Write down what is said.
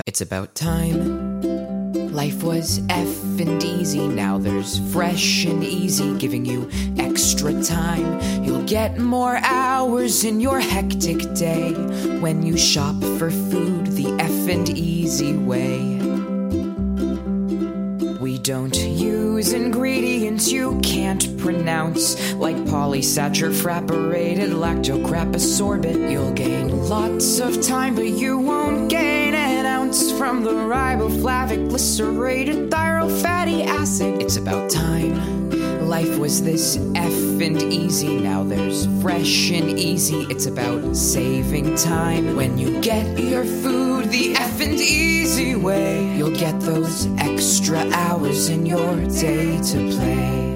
It's about time. Life was effing easy, now there's fresh and easy, giving you extra time. You'll get more hours in your hectic day when you shop for food the effing easy way. We don't use ingredients you can't pronounce, like polysaturated, frapparated, lactocrapasorbate. You'll gain lots of time, but you won't gain an ounce from the riboflavic, glycerated, thyroid fatty acid. It's about time. Life was this effing easy, now there's fresh and easy. It's about saving time. When you get your food the effing easy way, you'll get those extra hours in your day to play.